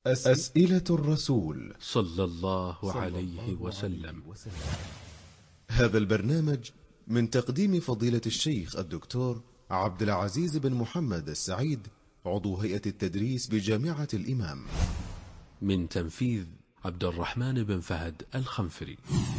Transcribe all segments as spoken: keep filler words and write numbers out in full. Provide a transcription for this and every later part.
أسئلة الرسول صلى الله عليه وسلم. هذا البرنامج من تقديم فضيلة الشيخ الدكتور عبد العزيز بن محمد السعيد، عضو هيئة التدريس بجامعة الإمام، من تنفيذ عبد الرحمن بن فهد الخنفري.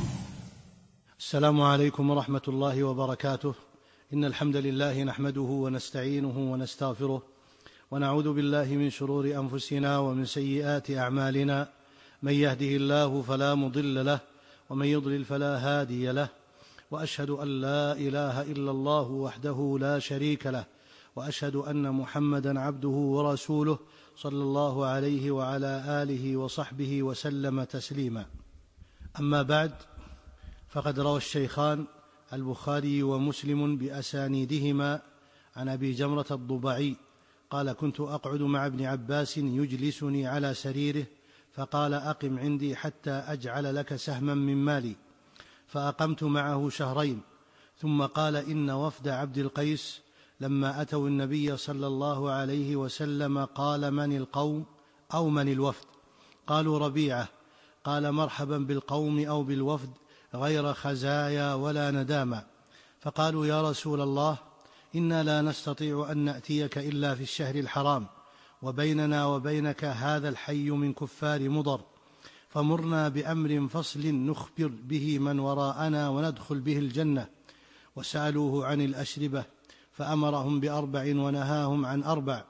السلام عليكم ورحمة الله وبركاته. إن الحمد لله نحمده ونستعينه ونستغفره، ونعوذ بالله من شرور أنفسنا ومن سيئات أعمالنا. من يهده الله فلا مضل له، ومن يضلل فلا هادي له، وأشهد أن لا إله إلا الله وحده لا شريك له، وأشهد أن محمدا عبده ورسوله صلى الله عليه وعلى آله وصحبه وسلم تسليما. أما بعد، فقد روى الشيخان البخاري ومسلم بأسانيدهما عن أبي جمرة الضبعي قال: كنت أقعد مع ابن عباس يجلسني على سريره، فقال: أقم عندي حتى أجعل لك سهما من مالي. فأقمت معه شهرين، ثم قال: إن وفد عبد القيس لما أتوا النبي صلى الله عليه وسلم قال: من القوم أو من الوفد؟ قالوا: ربيعة. قال: مرحبا بالقوم أو بالوفد، غير خزايا ولا ندامة. فقالوا: يا رسول الله، إنا لا نستطيع أن نأتيك إلا في الشهر الحرام، وبيننا وبينك هذا الحي من كفار مضر، فمرنا بأمر فصل نخبر به من وراءنا وندخل به الجنة. وسألوه عن الأشربة فأمرهم بأربع ونهاهم عن أربع.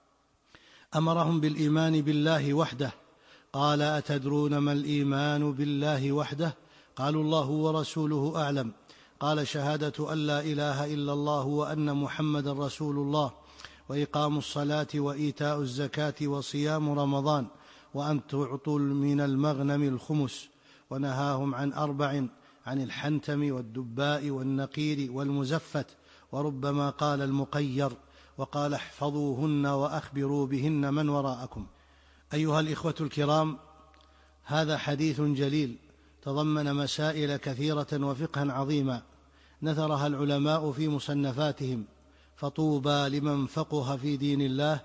أمرهم بالإيمان بالله وحده. قال: أتدرون ما الإيمان بالله وحده؟ قالوا: الله ورسوله أعلم. قال: شهادة أن لا إله إلا الله وأن محمدا رسول الله، وإقام الصلاة وإيتاء الزكاة وصيام رمضان، وأن تعطوا من المغنم الخمس. ونهاهم عن أربع: عن الحنتم والدباء والنقير والمزفت، وربما قال المقير. وقال: احفظوهن وأخبروا بهن من وراءكم. أيها الإخوة الكرام، هذا حديث جليل تضمن مسائل كثيرة وفقها عظيما نثرها العلماء في مصنفاتهم، فطوبى لمن فقه في دين الله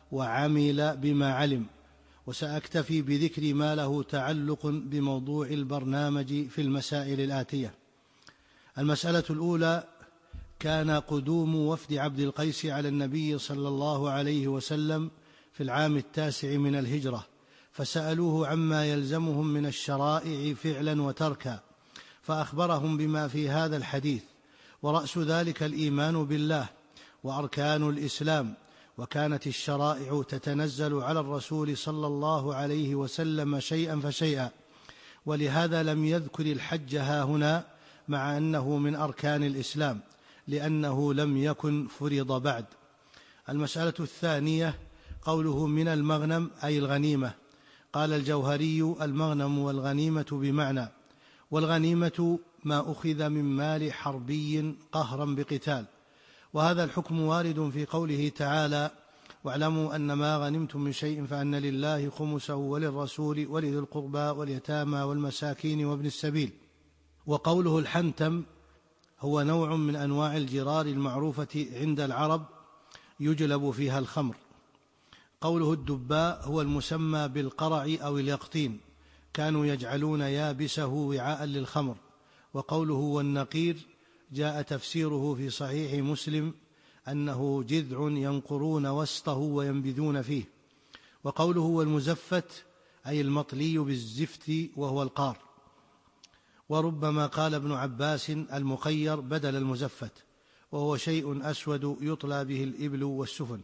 وعمل بما علم. وسأكتفي بذكر ما له تعلق بموضوع البرنامج في المسائل الآتية. المسألة الأولى: كان قدوم وفد عبد القيس على النبي صلى الله عليه وسلم في العام التاسع من الهجرة، فسألوه عما يلزمهم من الشرائع فعلا وتركا، فأخبرهم بما في هذا الحديث، ورأس ذلك الإيمان بالله وأركان الإسلام. وكانت الشرائع تتنزل على الرسول صلى الله عليه وسلم شيئا فشيئا، ولهذا لم يذكر الحج هاهنا مع أنه من أركان الإسلام، لأنه لم يكن فرض بعد. المسألة الثانية: قوله من المغنم أي الغنيمة. قال الجوهري: المغنم والغنيمة بمعنى، والغنيمة ما أخذ من مال حربي قهرا بقتال. وهذا الحكم وارد في قوله تعالى: واعلموا أن ما غنمتم من شيء فأن لله خمسه وللرسول ولذي القربى واليتامى والمساكين وابن السبيل. وقوله الحنتم هو نوع من أنواع الجرار المعروفة عند العرب يجلب فيها الخمر. قوله الدباء هو المسمى بالقرع أو اليقطين، كانوا يجعلون يابسه وعاء للخمر. وقوله والنقير جاء تفسيره في صحيح مسلم أنه جذع ينقرون وسطه وينبذون فيه. وقوله والمزفت أي المطلي بالزفت وهو القار. وربما قال ابن عباس المقير بدل المزفت، وهو شيء أسود يطلى به الإبل والسفن.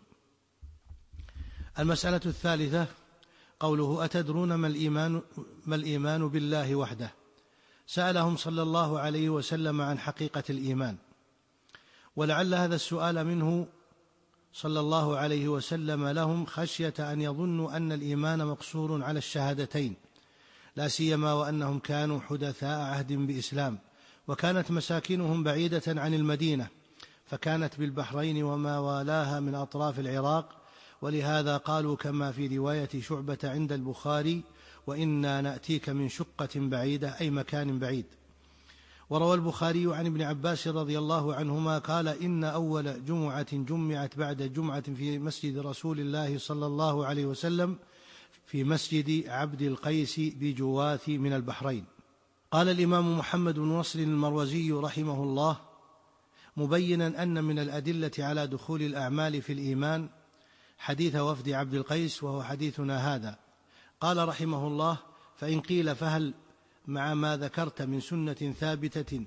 المسألة الثالثة: قوله أتدرون ما الإيمان, ما الإيمان بالله وحده؟ سألهم صلى الله عليه وسلم عن حقيقة الإيمان، ولعل هذا السؤال منه صلى الله عليه وسلم لهم خشية أن يظنوا أن الإيمان مقصور على الشهادتين، لا سيما وأنهم كانوا حدثاء عهد بإسلام، وكانت مساكنهم بعيدة عن المدينة، فكانت بالبحرين وما والاها من أطراف العراق. ولهذا قالوا كما في رواية شعبة عند البخاري: وإنا نأتيك من شقة بعيدة، أي مكان بعيد. وروى البخاري عن ابن عباس رضي الله عنهما قال: إن أول جمعة جمعت بعد جمعة في مسجد رسول الله صلى الله عليه وسلم في مسجد عبد القيس بجواث من البحرين. قال الإمام محمد بن نصر المروزي رحمه الله مبينا أن من الأدلة على دخول الأعمال في الإيمان حديث وفد عبد القيس، وهو حديثنا هذا. قال رحمه الله: فإن قيل فهل مع ما ذكرت من سنة ثابتة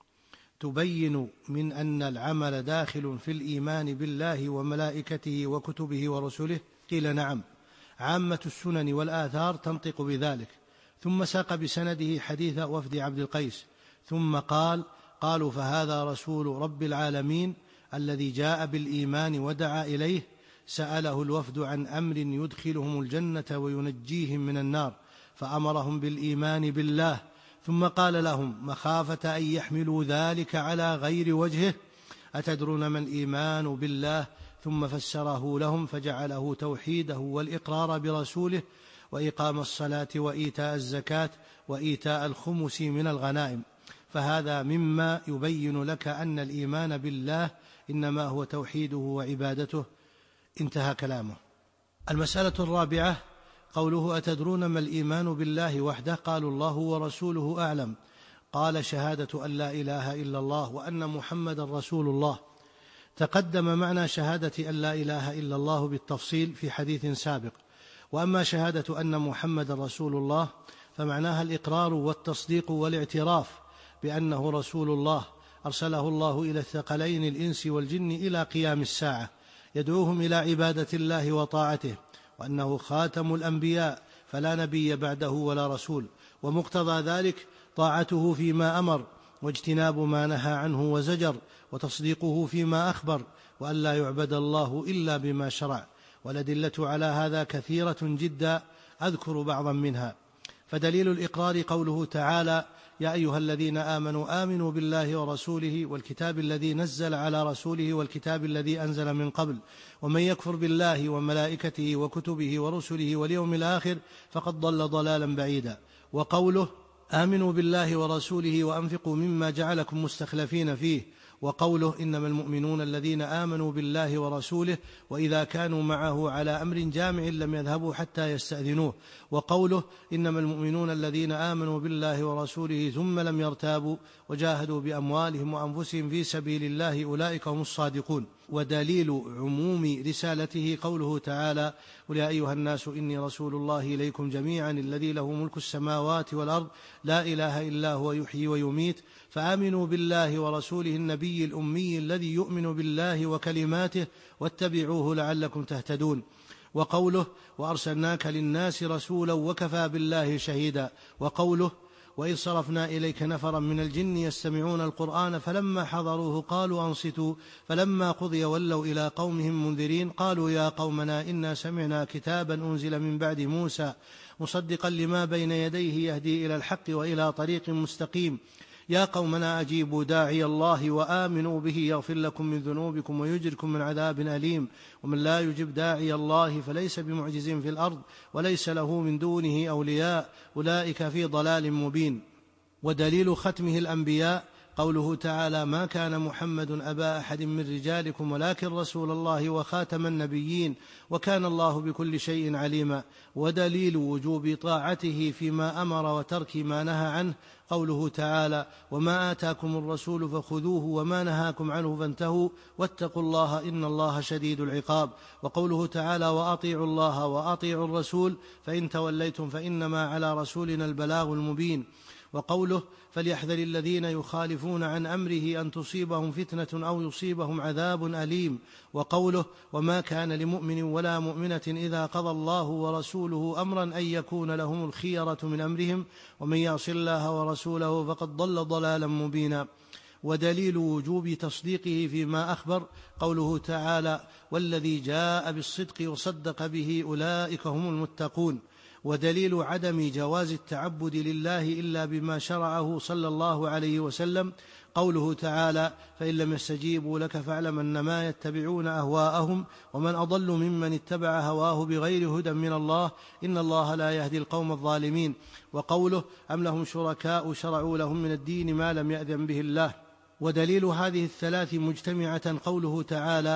تبين من أن العمل داخل في الإيمان بالله وملائكته وكتبه ورسله؟ قيل نعم، عامة السنن والآثار تنطق بذلك. ثم ساق بسنده حديث وفد عبد القيس، ثم قال: قالوا فهذا رسول رب العالمين الذي جاء بالإيمان ودعا إليه، سأله الوفد عن أمر يدخلهم الجنة وينجيهم من النار، فأمرهم بالإيمان بالله، ثم قال لهم مخافة أن يحملوا ذلك على غير وجهه: أتدرون ما الإيمان بالله؟ ثم فسره لهم فجعله توحيده والإقرار برسوله وإقام الصلاة وإيتاء الزكاة وإيتاء الخمس من الغنائم. فهذا مما يبين لك أن الإيمان بالله إنما هو توحيده وعبادته. انتهى كلامه. المسألة الرابعة قوله: أتدرون ما الإيمان بالله وحده؟ قالوا الله ورسوله أعلم. قال: شهادة أن لا إله إلا الله وأن محمد رسول الله. تقدم معنى شهادة أن لا إله إلا الله بالتفصيل في حديث سابق. وأما شهادة أن محمد رسول الله فمعناها الإقرار والتصديق والاعتراف بأنه رسول الله أرسله الله إلى الثقلين الإنس والجن إلى قيام الساعة، يدعوهم إلى عبادة الله وطاعته، وأنه خاتم الأنبياء فلا نبي بعده ولا رسول، ومقتضى ذلك طاعته فيما أمر واجتناب ما نهى عنه وزجر، وتصديقه فيما أخبر، وأن لا يعبد الله إلا بما شرع. والأدلة على هذا كثيرة جدا، أذكر بعضا منها. فدليل الإقرار قوله تعالى: يا أيها الذين آمنوا آمنوا بالله ورسوله والكتاب الذي نزل على رسوله والكتاب الذي أنزل من قبل، ومن يكفر بالله وملائكته وكتبه ورسله واليوم الآخر فقد ضل ضلالا بعيدا. وقوله: آمنوا بالله ورسوله وأنفقوا مما جعلكم مستخلفين فيه. وقوله: إنما المؤمنون الذين آمنوا بالله ورسوله وإذا كانوا معه على أمر جامع لم يذهبوا حتى يستأذنوه. وقوله: إنما المؤمنون الذين آمنوا بالله ورسوله ثم لم يرتابوا وجاهدوا بأموالهم وأنفسهم في سبيل الله أولئك هم الصادقون. ودليل عموم رسالته قوله تعالى: قل يا أيها الناس إني رسول الله إليكم جميعا الذي له ملك السماوات والأرض لا إله إلا هو يحيي ويميت، فآمنوا بالله ورسوله النبي الأمي الذي يؤمن بالله وكلماته واتبعوه لعلكم تهتدون. وقوله: وأرسلناك للناس رسولا وكفى بالله شهيدا. وقوله: وإذ صرفنا إليك نفرا من الجن يستمعون القرآن فلما حضروه قالوا أنصتوا فلما قضي ولوا إلى قومهم منذرين قالوا يا قومنا إنا سمعنا كتابا أنزل من بعد موسى مصدقا لما بين يديه يهدي إلى الحق وإلى طريق مستقيم يا قومنا أجيبوا داعي الله وآمنوا به يغفر لكم من ذنوبكم ويجركم من عذاب أليم ومن لا يجب داعي الله فليس بمعجز في الأرض وليس له من دونه أولياء أولئك في ضلال مبين. ودليل ختمه الأنبياء قوله تعالى: ما كان محمد أبا أحد من رجالكم ولكن رسول الله وخاتم النبيين وكان الله بكل شيء عليما. ودليل وجوب طاعته فيما أمر وترك ما نهى عنه قوله تعالى: وما آتاكم الرسول فخذوه وما نهاكم عنه فانتهوا واتقوا الله إن الله شديد العقاب. وقوله تعالى: وأطيعوا الله وأطيعوا الرسول فإن توليتم فإنما على رسولنا البلاغ المبين. وقوله: فليحذر الذين يخالفون عن أمره أن تصيبهم فتنة أو يصيبهم عذاب أليم. وقوله: وما كان لمؤمن ولا مؤمنة إذا قضى الله ورسوله أمرا أن يكون لهم الخيرة من أمرهم ومن يعص الله ورسوله فقد ضل ضلالا مبينا. ودليل وجوب تصديقه فيما أخبر قوله تعالى: والذي جاء بالصدق وصدق به أولئك هم المتقون. ودليل عدم جواز التعبد لله إلا بما شرعه صلى الله عليه وسلم قوله تعالى: فإن لم يستجيبوا لك فاعلم أنما يتبعون أهواءهم ومن أضل ممن اتبع هواه بغير هدى من الله إن الله لا يهدي القوم الظالمين. وقوله: أم لهم شركاء شرعوا لهم من الدين ما لم يأذن به الله. ودليل هذه الثلاث مجتمعة قوله تعالى: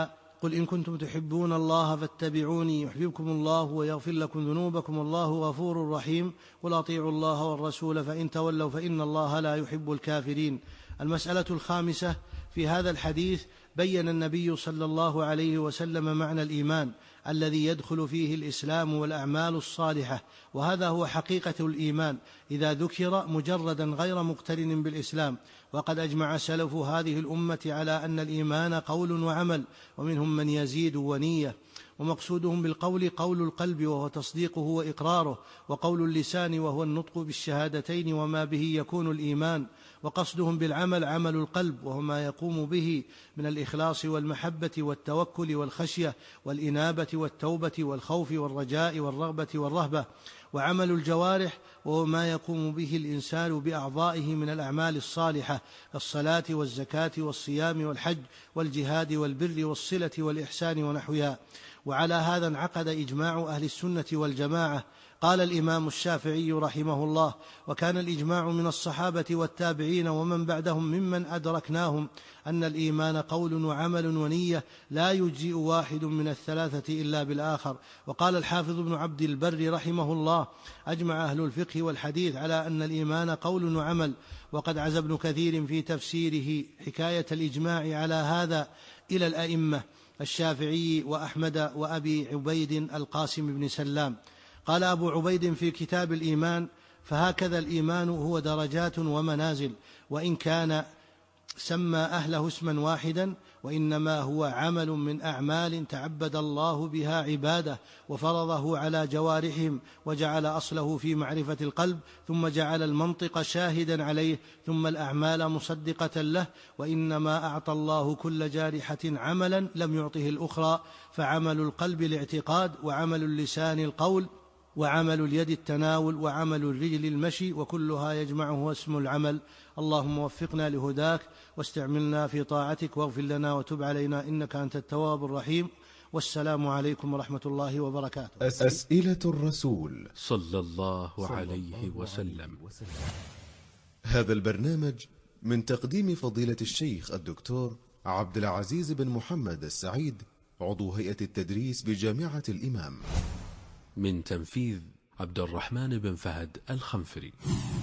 قل إن كنتم تحبون الله فاتبعوني يحببكم الله ويغفر لكم ذنوبكم والله غفور رحيم. قل أطيعوا الله والرسول فإن تولوا فإن الله لا يحب الكافرين. المسألة الخامسة: في هذا الحديث بين النبي صلى الله عليه وسلم معنى الإيمان الذي يدخل فيه الإسلام والأعمال الصالحة، وهذا هو حقيقة الإيمان إذا ذكر مجردا غير مقترن بالإسلام. وقد أجمع سلف هذه الأمة على أن الإيمان قول وعمل، ومنهم من يزيد ونية، ومقصودهم بالقول قول القلب وهو تصديقه وإقراره، وقول اللسان وهو النطق بالشهادتين وما به يكون الإيمان، وقصدهم بالعمل عمل القلب وهو ما يقوم به من الإخلاص والمحبة والتوكل والخشية والإنابة والتوبة والخوف والرجاء والرغبة والرهبة، وعمل الجوارح وهو ما يقوم به الإنسان بأعضائه من الأعمال الصالحة كالصلاة والزكاة والصيام والحج والجهاد والبر والصلة والإحسان ونحوها. وعلى هذا انعقد إجماع أهل السنة والجماعة. قال الإمام الشافعي رحمه الله: وكان الإجماع من الصحابة والتابعين ومن بعدهم ممن أدركناهم أن الإيمان قول وعمل ونية لا يجزئ واحد من الثلاثة إلا بالآخر. وقال الحافظ ابن عبد البر رحمه الله: أجمع أهل الفقه والحديث على أن الإيمان قول وعمل. وقد عزى ابن كثير في تفسيره حكاية الإجماع على هذا إلى الأئمة الشافعي وأحمد وأبي عبيد القاسم بن سلام. قال أبو عبيد في كتاب الإيمان: فهكذا الإيمان هو درجات ومنازل، وإن كان سمى أهله اسما واحدا، وإنما هو عمل من أعمال تعبد الله بها عباده وفرضه على جوارحهم، وجعل أصله في معرفة القلب، ثم جعل المنطق شاهدا عليه، ثم الأعمال مصدقة له. وإنما أعطى الله كل جارحة عملا لم يعطه الأخرى، فعمل القلب الاعتقاد، وعمل اللسان القول، وعمل اليد التناول، وعمل الرجل المشي، وكلها يجمعه اسم العمل. اللهم وفقنا لهداك واستعملنا في طاعتك، واغفر لنا وتب علينا إنك أنت التواب الرحيم. والسلام عليكم ورحمة الله وبركاته. أسئلة الرسول صلى الله عليه وسلم. هذا البرنامج من تقديم فضيلة الشيخ الدكتور عبد العزيز بن محمد السعيد، عضو هيئة التدريس بجامعة الإمام. من تنفيذ عبد الرحمن بن فهد الخنفري.